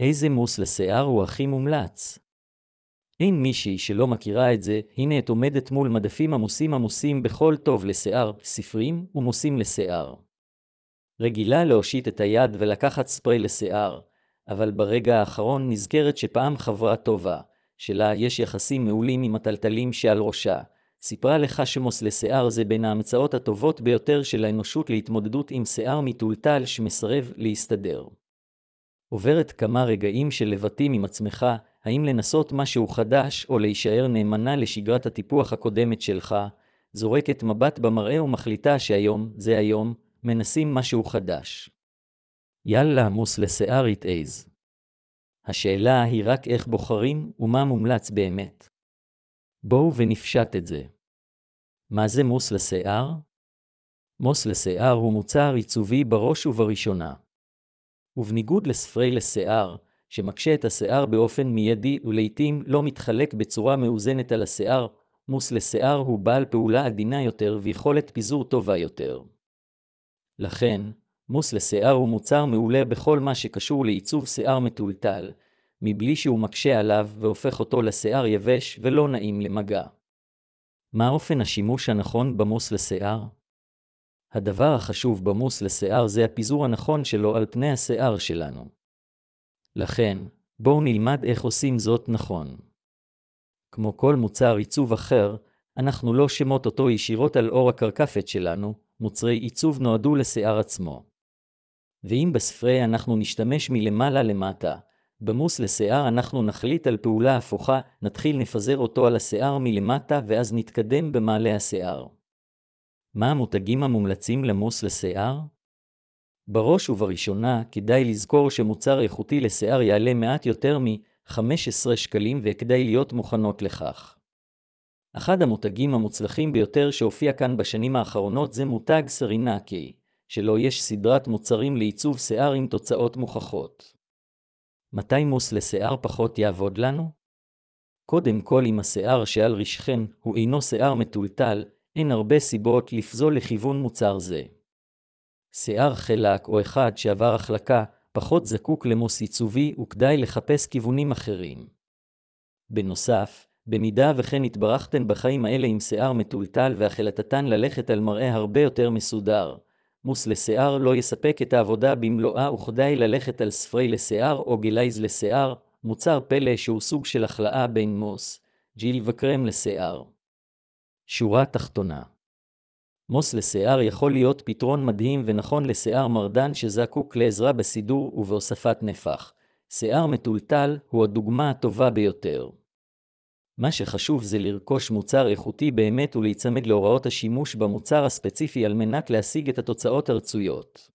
איזה מוס לשיער הוא הכי מומלץ? אין מישהי שלא מכירה את זה, הנה את עומדת מול מדפים עמוסים בכל טוב לשיער, ספרים ומוסים לשיער. רגילה להושיט את היד ולקחת ספרי לשיער, אבל ברגע האחרון נזכרת שפעם חברה טובה, שלה יש יחסים מעולים עם הטלטלים שעל ראשה, סיפרה לך שמוס לשיער זה בין ההמצאות הטובות ביותר של האנושות להתמודדות עם שיער מטולטל שמסרב להסתדר. עוברת כמה רגעים של לבטים עם עצמך, האם לנסות משהו חדש או להישאר נאמנה לשגרת הטיפוח הקודמת שלך, זורקת מבט במראה ומחליטה שהיום, זה היום, מנסים משהו חדש. יאללה, מוס לשיער יתעז. השאלה היא רק איך בוחרים ומה מומלץ באמת. בואו ונפשט את זה. מה זה מוס לשיער? מוס לשיער הוא מוצר עיצובי בראש ובראשונה. ובניגוד לספרי לשיער, שמקשה את השיער באופן מיידי ולעיתים לא מתחלק בצורה מאוזנת על השיער, מוס לשיער הוא בעל פעולה עדינה יותר ויכולת פיזור טובה יותר. לכן, מוס לשיער הוא מוצר מעולה בכל מה שקשור לעיצוב שיער מטולטל, מבלי שהוא מקשה עליו והופך אותו לשיער יבש ולא נעים למגע. מה אופן השימוש הנכון במוס לשיער? הדבר החשוב במוס לשיער זה הפיזור הנכון שלו על פני השיער שלנו. לכן, בואו נלמד איך עושים זאת נכון. כמו כל מוצר עיצוב אחר, אנחנו לא שמות אותו ישירות על אור הקרקפת שלנו, מוצרי עיצוב נועדו לשיער עצמו. ואם בספרי אנחנו נשתמש מלמעלה למטה, במוס לשיער אנחנו נחליט על פעולה הפוכה, נתחיל נפזר אותו על השיער מלמטה ואז נתקדם במעלה השיער. מה המותגים המומלצים למוס לשיער? בראש ובראשונה כדאי לזכור שמוצר איכותי לשיער יעלה מעט יותר מ-15 שקלים וכדאי להיות מוכנות לכך. אחד המותגים המוצלחים ביותר שהופיע כאן בשנים האחרונות זה מותג סרינקי, שלו יש סדרת מוצרים לעיצוב שיער עם תוצאות מוכחות. מתי מוס לשיער פחות יעבוד לנו? קודם כל אם השיער שעל ראשכם הוא אינו שיער מטולטל, אין הרבה סיבות לפזול לכיוון מוצר זה. שיער חלק או אחד שעבר החלקה פחות זקוק למוס עיצובי וכדאי לחפש כיוונים אחרים. בנוסף, במידה וכן התברכתן בחיים האלה עם שיער מטולטל והחלטתן ללכת על מראה הרבה יותר מסודר, מוס לשיער לא יספק את העבודה במלואה וכדאי ללכת על ספרי לשיער או גלייז לשיער, מוצר פלא שהוא סוג של החלאה בין מוס, ג'יל וקרם לשיער. שורה תחתונה. מוס לשיער יכול להיות פתרון מדהים ונכון לשיער מרדן שזקוק לעזרה בסידור ובהוספת נפח. שיער מטולטל הוא הדוגמה הטובה ביותר. מה שחשוב זה לרכוש מוצר איכותי באמת ולהיצמד להוראות השימוש במוצר הספציפי על מנת להשיג את התוצאות הרצויות.